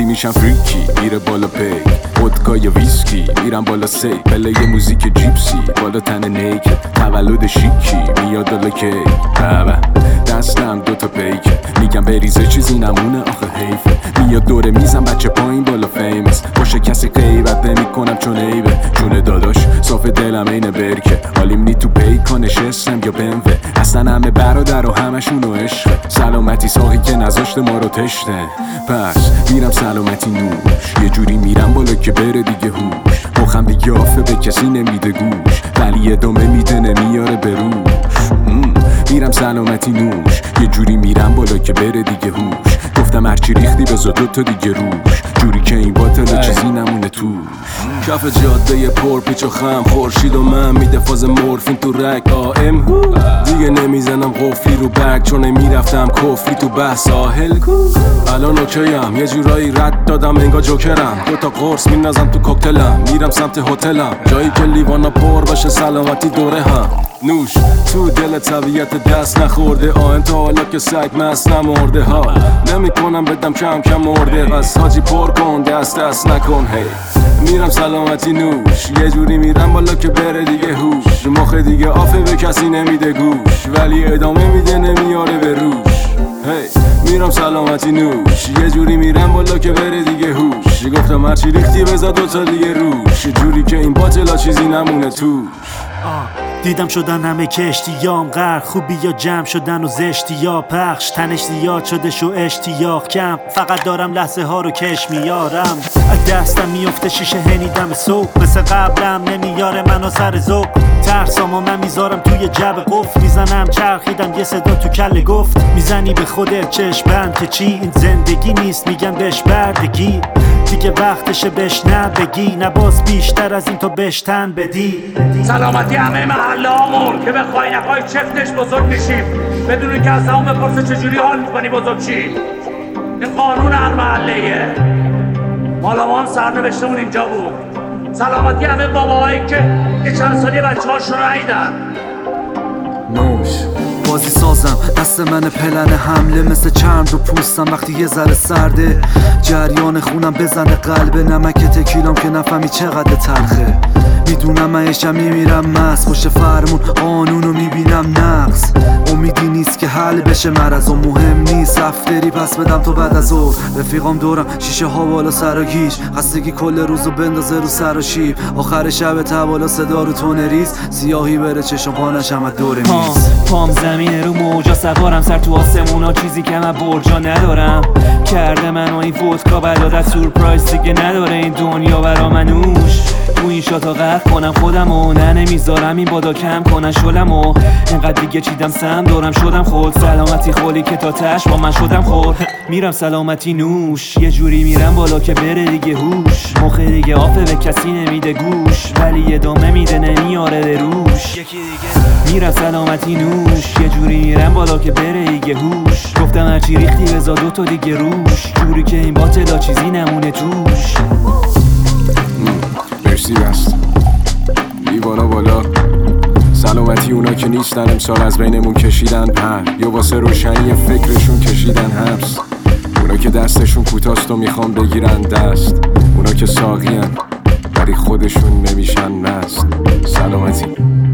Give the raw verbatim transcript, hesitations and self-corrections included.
جوری میشم فریکی میره بالا پیک ودکا یا ویسکی میرم بالا سی پله یه موزیک جیپسی بالا تن نیک تولد شیکی میاد دالا کیک بابا دستم دوتا پیکه میگم بریزه چیزی نمونه آخه حیفه میاد دوره میزم بچه پایین بالا فیمس باشه کسی غیبت نمی کنم چون عیبه جون داداش صاف دلم اینه برکه حالیم نی تو پیکا نشستم یا بنوه اصلا همه برادر و همشونو عشقه سلامتی ساقی که نذاشته ما رو تشته پس میرم سلامتی نوش یه جوری میرم بالا که بره دیگه هوش مخم دیگه آفه به کسی نمیده گوش ولی ادامه میده نمیاره به روش میرم سلامتی نوش یه جوری میرم بالا که بره دیگه هوش گفتم هرچی ریختی بذار دوتا دیگه روش جوری که این باطل چیزی نمونه توش کف جاده پر پیچ و خم خورشید و من میده فاز مورفین تو رک آم دیگه نمیزنم قفلی رو بک چون میرفتم کفری تو بحث ساحل الان اوکیم یه جورایی رد دادم انگا جوکرم دوتا قرص مینازم تو کوکتلم میرم سمت هتلم جایی که لیوانا پر باشه سلامتی دوره هم نوش تو دل طبیعت دست نخورده آن تا حالا که سگ مست نمورده ها نمی کنم بدم کم کم مرده پس حاجی پر کن دست دست نکن هی میرم سلامتی نوش یه جوری میرم بالا که بره دیگه هوش مخ دیگه آفه به کسی نمیده گوش ولی ادامه میده نمیاره به روش هی میرم سلامتی نوش یه جوری میرم بالا که بره دیگه هوش گفتم هرچی ریختی بذار دوتا دیگه روش جوری که این باطلا چیزی نمونه توش دیدم شدن همه کشتیام غرق خوبی یا جمع شدن و زشتی یا پخش تنش زیاد شده شو اشتیاق کم فقط دارم لحظه ها رو کش میارم دستم میفته شیشه هنیدم صبح مثل قبلم نمیاره منو سر ذوق ترسامو من میذارم توی جب قفل میزنم چرخیدم یه صدا تو کله گفت میزنی به خودت چشم بند که چی این زندگی نیست میگن بهش بردگی دیگه وقتشه بهش نبگی نباز بیشتر از این تو بهش تن بدی سلامتی همه محله آمون که بخوای نخوای چفتش بزرگ میشیم بدون که از همون بپرسه چجوری حال میکنی بزرگ چی این قانون هر محلهیه مالا ما هم سرنوشتمون اینجا بود سلامتی همه باباهایی که یه چند سالی بچه هاش رو رایدن نوش بازی سازم دست من پلن حمله مثل چرم رو پوستم وقتی یه ذره سرده جریان خونم بزنه قلب نمک تکیلام که نفهمی چقدر تلخه میدونم من یشم میمیرم مست پشت فرمون قانونو میبینم نقص امیدی نیست که حل بشه مرض و مهم نیست افتری پس بدم تو بعد از ظهر رفیقام دورم شیشه ها بالا سر و گیش خستگی کل روزو بندازه رو سر و شیب آخر شب تبالا صدا رو تونریز سیاهی بره چشم پانشم از دور میز پام زمینه رو موجا سوارم سر تو آسمونا چیزی که من برجا ندارم کرده من و این ودکا بلادت سورپرایز دیگه نداره این دنیا برا منوش تو این شاتا غرق کنم خودم و نه نمیذارم این بادا کم کنن شلم و اینقدر دیگه چیدم سم دارم شدم خود سلامتی خولی که تا تش با من شدم خود میرم سلامتی نوش یه جوری میرم بالا که بره دیگه هوش مخ دیگه آفه به کسی نمیده گوش ولی ادامه میده نمیاره به روش یکی دیگه میرم سلامتی نوش یه جوری میرم بالا که بره دیگه هوش گفتم هرچی ریختی بذار دوتا دیگه روش جوری که این باطلا چیزی نمونه توش مرسی بست لیوانا بالا سلامتی اونا که نیستن امسال از بینمون کشیدن پر یا واسه روشنی فکرشون کشیدن حبس اونا که دستشون کوتاست و میخوان بگیرن دست اونا که ساقین ولی خودشون نمیشن مست سلامتی